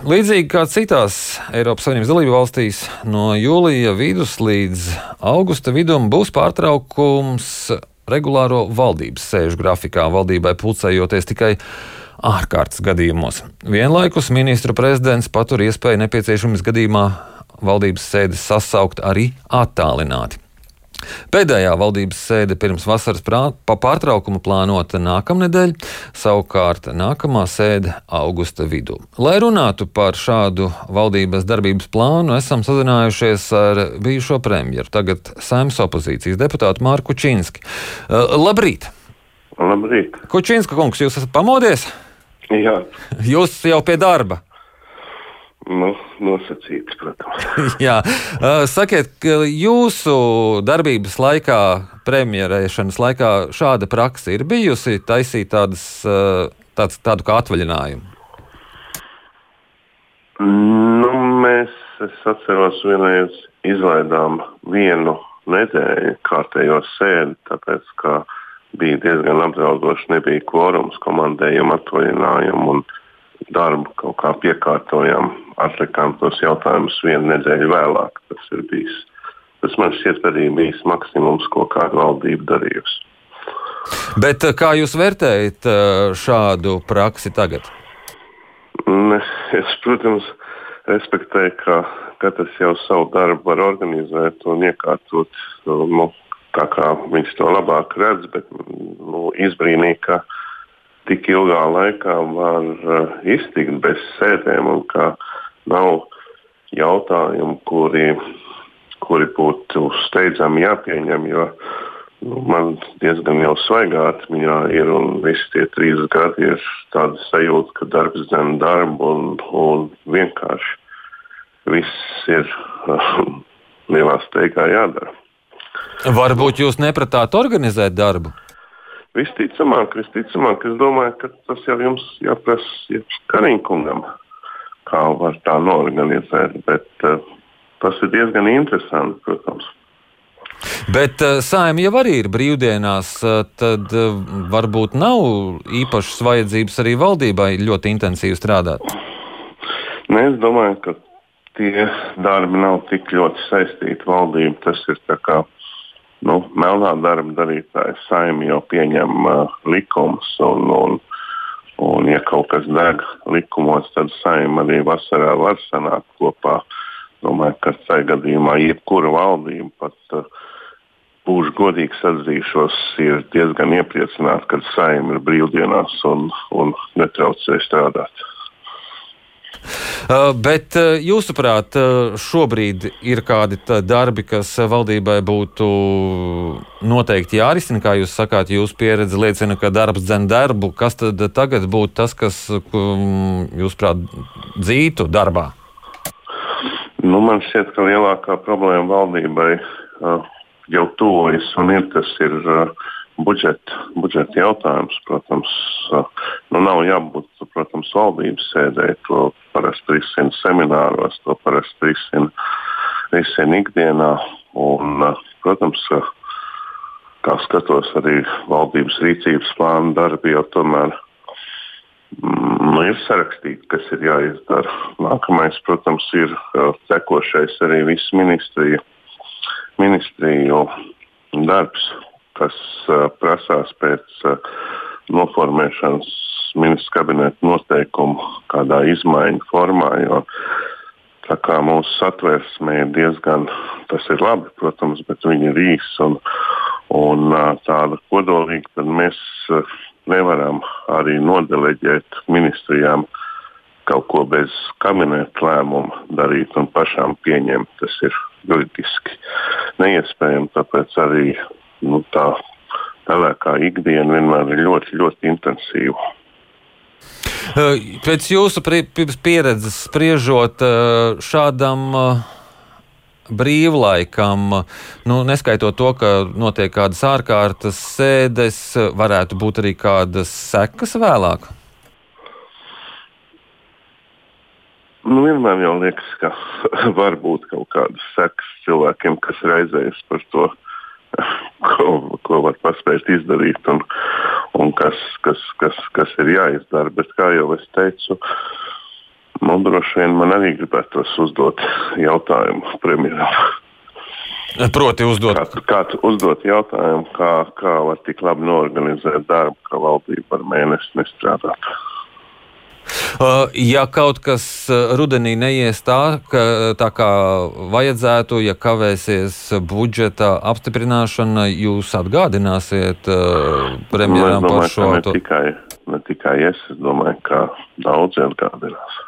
Līdzīgi kā citās Eiropas Savienības dalību valstīs, no jūlija vidus līdz augusta vidum būs pārtraukums regulāro valdības sēžu grafikā, valdībai pulcējoties tikai ārkārtas gadījumos. Vienlaikus ministru prezidents patur iespēju nepieciešamības gadījumā valdības sēdes sasaukt arī attālināti. Pēdējā valdības sēde pirms vasaras pārtraukuma plānota nākamnedēļ, savukārt nākamā sēde augusta vidū. Lai runātu par šādu valdības darbības plānu, esam sazinājušies ar bijušo premjeru, tagad Saeimas opozīcijas deputātu Mārku Kučinski. Labrīt! Labrīt! Kučinska kungs, jūs esat pamodies? Jā. Jūs jau pie darba? Nosacīts, protams. Jā. Sakiet, ka jūsu darbības laikā, premjerēšanas laikā šāda praksa ir bijusi taisīt tādu kā atvaļinājumu? Es atceros, vienreiz izlaidām vienu nedēļu kārtējo sēdi, tāpēc, ka bija diezgan apdraudoši, nebija kvorums, komandējuma atvaļinājumu un darbu kaut kā piekārtojām, atlikām tos jautājumus vienu nedēļu vēlāk. Tas man šķiet arī bijis maksimums, ko kāda valdība darījusi. Bet kā jūs vērtējat šādu praksi tagad? Es, protams, respektēju, ka katrs jau savu darbu var organizēt un iekārtot, tā kā viņš to labāk redz, bet izbrīnīja, ka tik ilgā laikā var iztikt bez sēdēm un ka nav jautājumu, kuri būtu steidzami jāpieņem, jo man diezgan jau svaigā atmiņā ir un visi tie 3 gadi ir tāda sajūta, ka darbs dzen darbu un vienkārši viss ir lielā steigā jādara. Varbūt jūs nepratāt organizēt darbu? Visticamāk, es domāju, ka tas jau jums jāprasa Kariņkungam, kā var tā norganizēt, bet tas ir diezgan interesanti, protams. Bet Saeima jau arī ir brīvdienās, tad varbūt nav īpašas vajadzības arī valdībai ļoti intensīvi strādāt? Es domāju, ka tie darbi nav tik ļoti saistīti valdību, tas ir tā kā melnā darba darītājs. Saeima jau pieņem likumus, un ja kaut kas deg likumos, tad Saeima arī vasarā var sanākt kopā. Domāju, ka tajā gadījumā jebkura valdība, pat būšu godīgs atzīšos, ir diezgan iepriecināta, kad Saeima ir brīvdienās un netraucē strādāt. Bet jūsuprāt, šobrīd ir kādi darbi, kas valdībai būtu noteikti jārisina, kā jūs sakāt, jūsu pieredze liecina, ka darbs dzen darbu. Kas tad tagad būtu tas, kas, jūsuprāt, dzītu darbā? Man šķiet, ka lielākā problēma valdībai jau tuvojas un tas ir budžeta jautājums, protams, nav jābūt, protams, valdības sēdē, to parasti risina semināros, to parasti risina ikdienā, un, protams, kā skatos arī valdības rīcības plānu darbi, jo tomēr ir sarakstīti, kas ir jāizdara. Nākamais, protams, ir tekošais arī viss ministriju darbs, kas prasās pēc noformēšanas ministrs kabineta noteikumu kādā izmaiņu formā, jo tā kā mūsu satversmē ir diezgan, tas ir labi, protams, bet viņi ir īsi un tāda kodolīga, tad mēs nevaram arī nodeleģēt ministrijām kaut ko bez kabineta lēmuma darīt un pašām pieņemt. Tas ir juridiski neiespējami, tāpēc arī tā pelēkā ikdiena vienmēr ir ļoti, ļoti intensīva. Pēc jūsu pieredzes spriežot šādam brīvlaikam, neskaitot to, ka notiek kādas ārkārtas sēdes, varētu būt arī kādas sekas vēlāk? Vienmēr jau liekas, ka var būt kaut kādas sekas cilvēkiem, kas raizējas par to, ko var paspēt izdarīt un kas ir jāizdara. Bet, kā jau es teicu, Droši vien man arī gribētos uzdot jautājumu premjeram. Proti uzdot. Kāds uzdot jautājumu, kā var tik labi noorganizēt darbu, ka valdība ar mēnesi nestrādāt. Ja kaut kas rudenī neies tā kā vajadzētu, ja kavēsies budžeta apstiprināšana, jūs atgādināsiet premjeram par šo? Ne tikai es domāju, ka daudzi atgādinās.